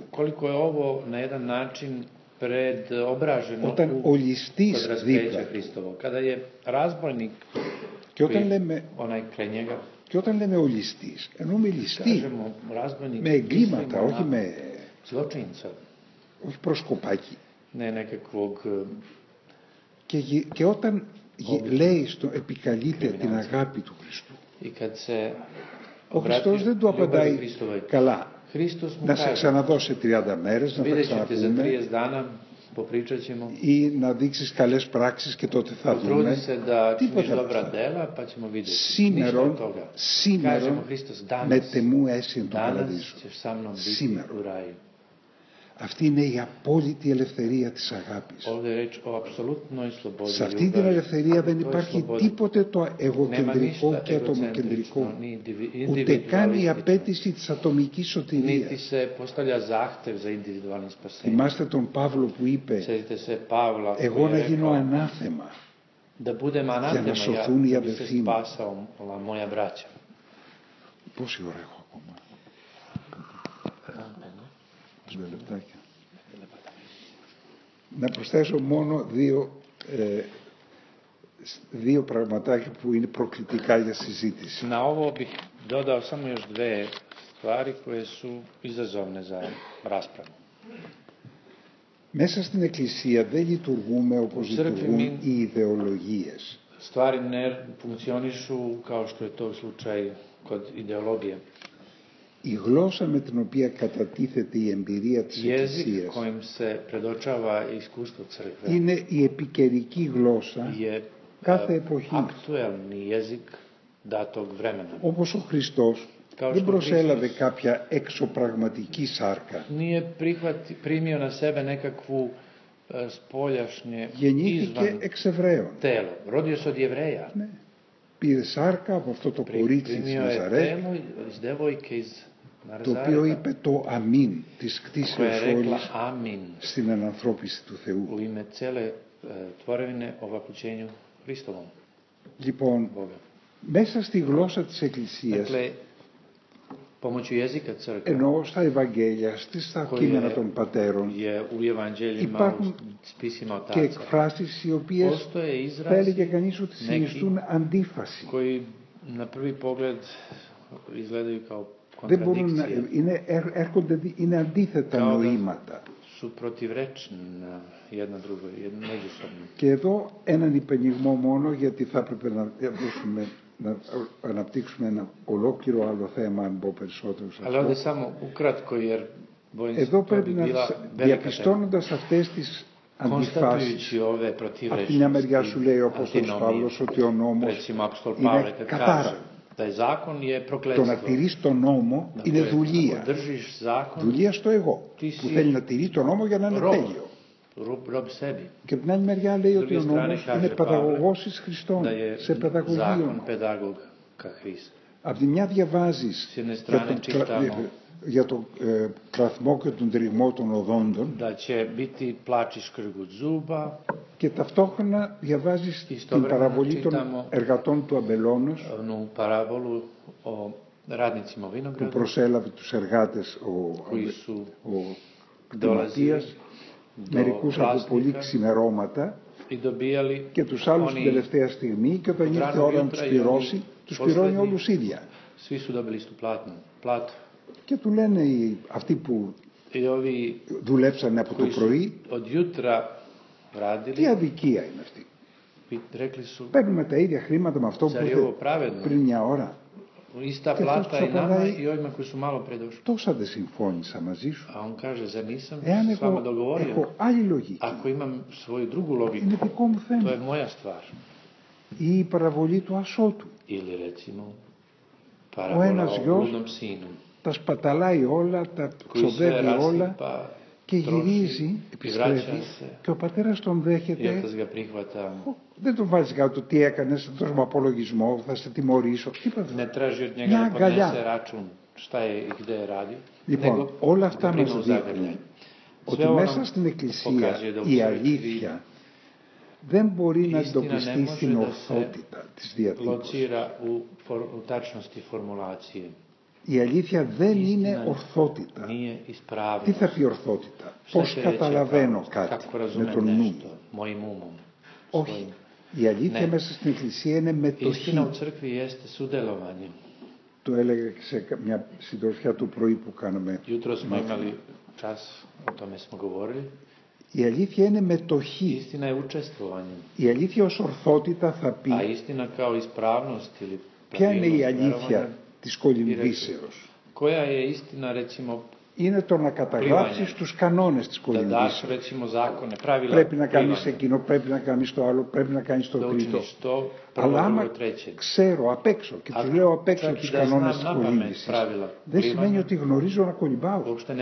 [SPEAKER 1] Όταν ο ληστής δίπλα του. Και όταν λέμε ο ληστής, εννοούμε ληστή με εγκλήματα, όχι με... όχι προσκοπάκι. Και όταν λέει, επικαλείται την αγάπη του Χριστού, ο Χριστός δεν του απαντάει καλά. Να σε ξαναδώ σε 30 μέρες, να τα ξαναπούμε, ή να δείξεις καλές πράξεις και τότε θα δούμε. Τίποτα. Σήμερον με τεμού έσυν του παραδείσου. Σήμερον. Αυτή είναι η απόλυτη ελευθερία της αγάπης. Σε αυτή την ελευθερία δεν υπάρχει τίποτε το εγωκεντρικό και ατομοκεντρικό, ούτε καν η απέτηση της ατομικής σωτηρίας. Θυμάστε τον Παύλο που είπε, εγώ να γίνω ανάθεμα
[SPEAKER 2] Da budem anatema, ja bi se spasala moja braća.
[SPEAKER 1] Πόση ώρα έχω ακόμα? 5 λεπτάκια. Να προσθέσω μόνο δύο πραγματάκια που είναι προκλητικά για συζήτηση.
[SPEAKER 2] Na ovo bih dodao samo još dve stvari koje su izazovne za raspravu.
[SPEAKER 1] Μέσα στην Εκκλησία δεν λειτουργούμε όπως λειτουργούν οι ιδεολογίες.
[SPEAKER 2] Stvari ne funkcionišu kao što je to slučaj kod ideologije.
[SPEAKER 1] Η γλώσσα με την οποία κατατίθεται η εμπειρία της Εκκλησίας είναι η επικαιρική γλώσσα κάθε εποχής. Όπως ο Χριστός δεν προσέλαβε κάποια εξωπραγματική σάρκα. Γεννήθηκε εξ Εβραίων. Ναι. Πήρε σάρκα από αυτό το κορίτσι της Ναζαρέτ, το οποίο είπε το αμήν της κτήσεως όλης στην ανανθρώπιση του Θεού. Λοιπόν, μέσα στη γλώσσα της Εκκλησίας, ενώ στα Ευαγγέλια, στα κείμενα των πατέρων, υπάρχουν και εκφράσεις οι οποίες θα έλεγε κανείς ότι συνιστούν αντίφαση. Δεν μπορούν να είναι αντίθετα νοήματα. Και εδώ έναν υπενιγμό μόνο, γιατί θα έπρεπε να αναπτύξουμε ένα ολόκληρο άλλο θέμα, αν πω περισσότερο σε αυτό. Εδώ πρέπει να διαπιστώνοντας αυτές τις αντιφάσεις, από τη μια μεριά σου λέει ο Απόστολος Παύλος ότι ο νόμος είναι κατάρα. Το να τηρείς τον νόμο είναι δουλεία. Δουλεία στο εγώ, που θέλει να τηρεί τον νόμο για να είναι τέλειο. Και από την άλλη μεριά λέει ότι ο νόμος είναι παιδαγωγός εις Χριστόν, σε παιδαγωγείο. Από τη μια διαβάζεις για τον κλαθμό και τον τριγμό των οδόντων και ταυτόχρονα διαβάζεις την παραβολή των εργατών του Αμπελώνος που προσέλαβε τους εργάτες ο κτηματίας, μερικούς από πολύ ξημερώματα και τους άλλους την τελευταία στιγμή, και όταν ήρθε ώρα να τους πληρώσει, τους πληρώνει όλους ίδια. Και του λένε αυτοί που δουλέψανε από το πρωί, τι αδικία είναι αυτή. Παίρνουμε τα ίδια χρήματα με αυτό που ήρθε πριν μια ώρα. Και αυτός τους απαντάει, τόσα δεν συμφώνησα μαζί σου. Εάν εγώ έχω άλλη λογική, είναι δικό μου θέμα. Ή η παραβολή του ασώτου. Ο ένας γιος τα σπαταλάει όλα, τα ξοδεύει όλα και γυρίζει, επιστρέφει και ο πατέρας τον δέχεται. Δεν τον βάζει κάτω, τι έκανες, θα δώσουμε απολογισμό, θα σε τιμωρήσω, τίποτα. Μια αγκαλιά. Λοιπόν, όλα αυτά μας δείχνουν ότι μέσα στην Εκκλησία η αλήθεια δεν μπορεί να εντοπιστεί στην ορθότητα της διατύπωσης. Η αλήθεια δεν είναι ορθότητα. Τι θα πει ορθότητα? Πώς καταλαβαίνω κάτι με τον νου μου? Όχι. Η αλήθεια μέσα στην Εκκλησία είναι μετοχή. Το έλεγα και σε μια συντροφιά του πρωί που κάναμε. Η αλήθεια είναι μετοχή. Η αλήθεια ως ορθότητα θα πει ποια είναι η αλήθεια της κολυμβήσεως. Είναι το να καταγράψεις τους κανόνες της κολυμβήσεως. Πρέπει να κάνεις εκείνο, πρέπει να κάνεις το άλλο, πρέπει να κάνεις το τρίτο. Αλλά άμα ξέρω απ' έξω και τους λέω απ' έξω τους κανόνες της κολύμβησης, δεν σημαίνει ότι γνωρίζω να κολυμπάω.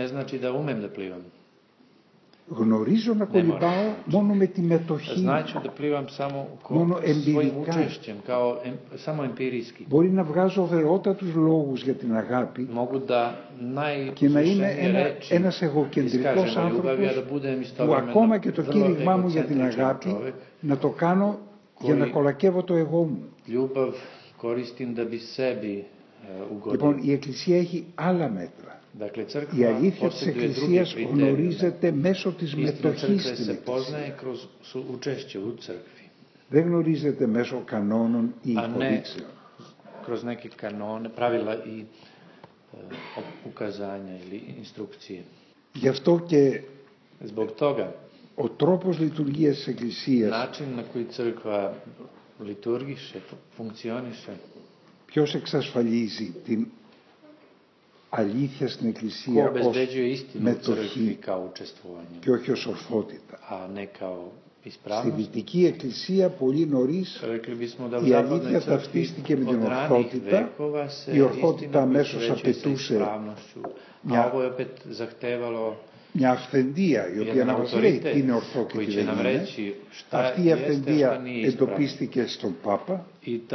[SPEAKER 1] Γνωρίζω να κολυμπάω μόνο με τη μετοχή, μόνο εμπειρικά. Μπορεί να βγάζω βερότατους λόγους για την αγάπη και να είμαι ένας εγωκεντρικός άνθρωπος που ακόμα και το κήρυγμά μου για την αγάπη να το κάνω για να κολακεύω το εγώ μου.
[SPEAKER 2] Ljubav koristim da bi sebi ugodio.
[SPEAKER 1] Λοιπόν, η Εκκλησία έχει άλλα μέτρα.
[SPEAKER 2] Dakle, crkva
[SPEAKER 1] η αλήθεια της
[SPEAKER 2] posjeduje druge
[SPEAKER 1] Εκκλησίας
[SPEAKER 2] kriterije.
[SPEAKER 1] γνωρίζεται μέσω της
[SPEAKER 2] Istina
[SPEAKER 1] μετοχής
[SPEAKER 2] crkve
[SPEAKER 1] στην
[SPEAKER 2] se
[SPEAKER 1] Εκκλησία.
[SPEAKER 2] poznaje kroz učešće u crkvi.
[SPEAKER 1] Δεν γνωρίζεται μέσω κανόνων ή
[SPEAKER 2] A ne
[SPEAKER 1] υποδείξεων.
[SPEAKER 2] kroz neke kanone, pravila i ukazanja ili instrukcije.
[SPEAKER 1] Γι' αυτό και
[SPEAKER 2] Zbog toga,
[SPEAKER 1] ο τρόπος λειτουργίας της Εκκλησίας,
[SPEAKER 2] način na koji crkva liturgiše, funkcioniše,
[SPEAKER 1] ποιος εξασφαλίζει την αλήθεια στην Εκκλησία ως μετοχή και όχι ως ορθότητα. Στη Δυτική Εκκλησία πολύ νωρίς η αλήθεια ταυτίστηκε με την ορθότητα. Η ορθότητα αμέσως απαιτούσε μια αυθεντία η οποία να μας λέει τι είναι ορθό και τι δεν είναι. Αυτή η αυθεντία εντοπίστηκε στον Πάπα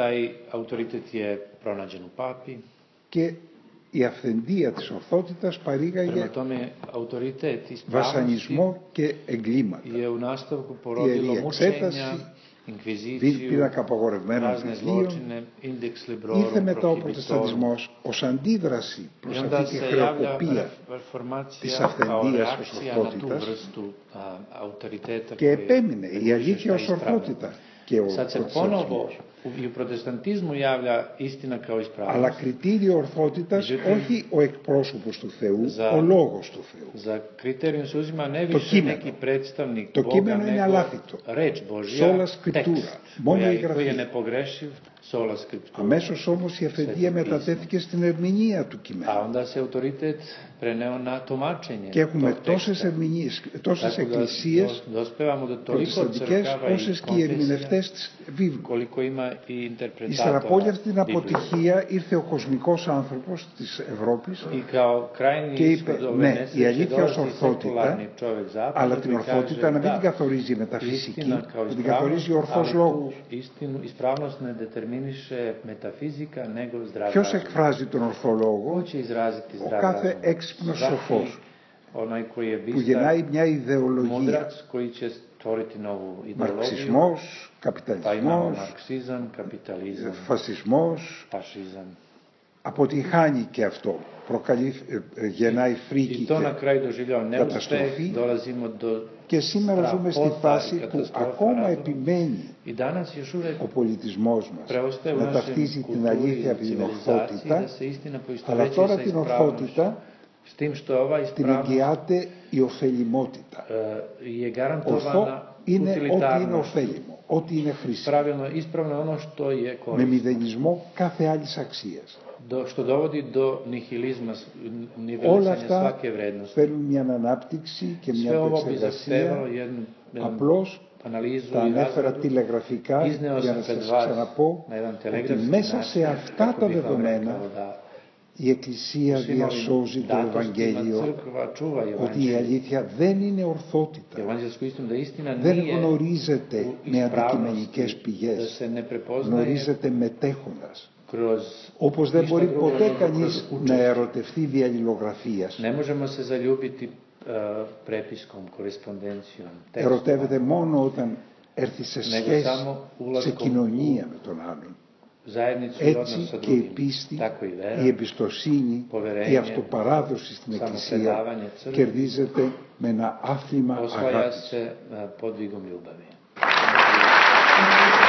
[SPEAKER 1] και η αυθεντία της ορθότητας παρήγαγε βασανισμό και εγκλήματα. Η Ιερή Εξέταση, πίνακα απαγορευμένων βιβλίων, ήρθε μετά ο Προτεσταντισμός ως αντίδραση προς αυτή τη χρεοκοπία της αυθεντίας ως ορθότητας και επέμεινε η αλήθεια ως ορθότητα και ο Προτεσταντισμός. Αλλά κριτήριο ορθότητας όχι ο εκπρόσωπος του Θεού, ο λόγος του Θεού. Το κείμενο είναι αλάθητο. Σόλα σκριπτούρα, μόνο η γραφή. Αμέσως όμως η αυθεντία μετατέθηκε στην ερμηνεία του κειμένου. Και έχουμε τόσες εκκλησίες προτεσταντικές όσες και οι ερμηνευτές της βίβλου. Ύστερα από όλη αυτή την αποτυχία ήρθε ο κοσμικός άνθρωπος της Ευρώπης και είπε ναι, η αλήθεια ως ορθότητα, αλλά την ορθότητα να μην την καθορίζει η μεταφυσική, να την καθορίζει ο ορθός λόγος. Ποιος εκφράζει τον ορθό λόγο? Ο κάθε έξυπνος σοφός που γεννάει μια ιδεολογία. Μαρξισμός, καπιταλισμός, φασισμός, αποτυχάνει και αυτό, γεννάει φρίκη και καταστροφή και σήμερα ζούμε στη φάση που ακόμα επιμένει ο πολιτισμός μας να ταυτίζει την αλήθεια από την ορθότητα, αλλά τώρα την ορθότητα την εγγυάται η ωφελημότητα. Ορθό είναι ό,τι είναι ωφέλιμο, ό,τι είναι χρήσιμο, με μηδενισμό κάθε άλλης αξίας. Όλα αυτά θέλουν μια ανάπτυξη και μια επεξεργασία. Απλώς τα ανέφερα τηλεγραφικά για να σας ξαναπώ ότι μέσα σε αυτά τα δεδομένα η Εκκλησία διασώζει το Ευαγγέλιο, ότι η αλήθεια δεν είναι ορθότητα, δεν γνωρίζεται με αντικειμενικές πηγές, γνωρίζεται μετέχοντας. Όπως δεν μπορεί ποτέ κανείς να ερωτευτεί δια αλληλογραφίας. Ερωτεύεται μόνο όταν έρθει σε σχέση, σε κοινωνία με τον άλλον. Έτσι και η πίστη, η εμπιστοσύνη, η αυτοπαράδοση στην Εκκλησία κερδίζεται με ένα άθλημα αγάπης.